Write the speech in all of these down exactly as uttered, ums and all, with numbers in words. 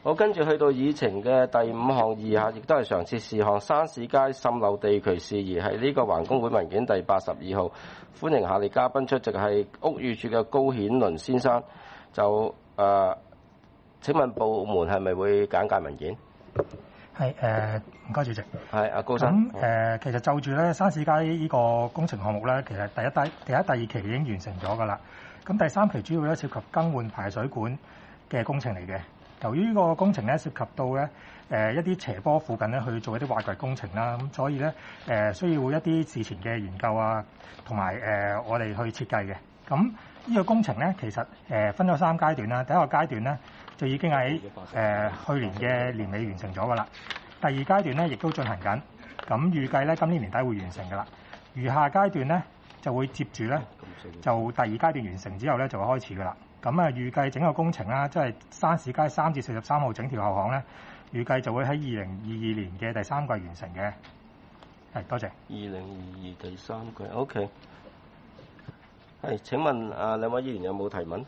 好，跟住去到議程嘅第五項二下，亦都係常設事項，山市街滲漏地渠事宜，係呢個環工會文件第八十二號，歡迎下列嘉賓出席，係屋宇署嘅高顯倫先生。就誒、呃，請問部門係咪會簡介文件？ 係誒，唔該主席。 係阿高生。 咁誒、呃，其實就住咧山市街呢個工程項目咧，其實第一第第一、第二期已經完成咗㗎啦。咁第三期主要咧涉及更換排水管嘅工程嚟嘅。由於呢個工程咧涉及到咧誒、呃、一啲斜坡附近咧去做一啲挖掘工程啦，咁所以咧誒、呃、需要一啲事前嘅研究啊，同埋誒我哋去設計嘅。咁呢個工程咧其實誒、呃、分咗三階段啦。第一個階段咧就已經喺誒、呃、去年嘅年尾完成咗㗎啦。第二階段咧亦都進行緊，咁預計咧今年年底會完成㗎啦。餘下階段咧就會接住咧就第二階段完成之後咧就會開始㗎啦。咁啊，預計整個工程啦，即係山市街三至四十三號整條後巷咧，預計就會喺二零二二年嘅第三季完成嘅。係，多謝。二零二二第三季 ，OK。係，請問啊兩位議員有冇提問？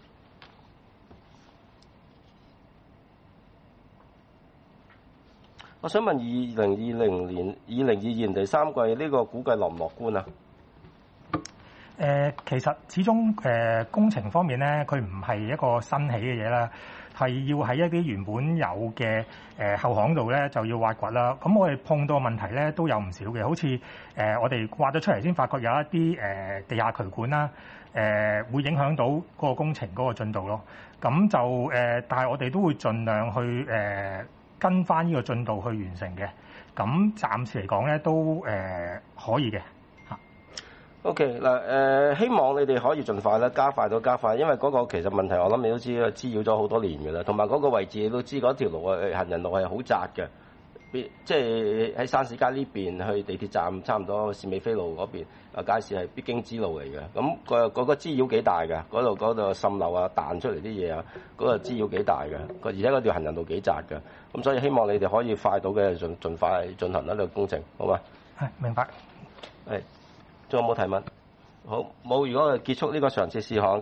我想問二零二零年、二零二二年第三季呢個估計樂唔樂觀啊？ 誒、呃，其實始終誒、呃、工程方面咧，佢唔係一個新起嘅嘢啦，係要喺一啲原本有嘅誒、呃、後巷度咧就要挖掘啦。咁我哋碰到嘅問題咧都有唔少嘅，好似誒、呃、我哋挖咗出嚟先發覺有一啲誒、呃、地下渠管啦，誒、呃、會影響到嗰個工程嗰個進度咯。咁就誒、呃，但係我哋都會盡量去誒、呃、跟翻呢個進度去完成嘅。咁暫時嚟講咧都誒、呃、可以嘅。 O.K. 嗱，誒希望你哋可以盡快咧，加快到加快，因為嗰個其實問題我諗你都知啦，滋擾咗好多年㗎啦，同埋嗰個位置你都知嗰條路啊，行人路係好窄嘅，即係喺山市街呢邊去地鐵站差唔多士美菲路嗰邊啊，街市係必經之路嚟嘅，咁、嗰個嗰、嗰個滋擾幾大㗎，嗰度嗰度滲漏啊，彈出嚟啲嘢啊，嗰、嗰個滋擾幾大嘅，而且嗰條行人路幾窄嘅，咁所以希望你哋可以快到嘅盡盡快進行呢個工程，好嘛？ 係，明白。 係。仲有冇提問？好，冇。如果結束呢個常設事項。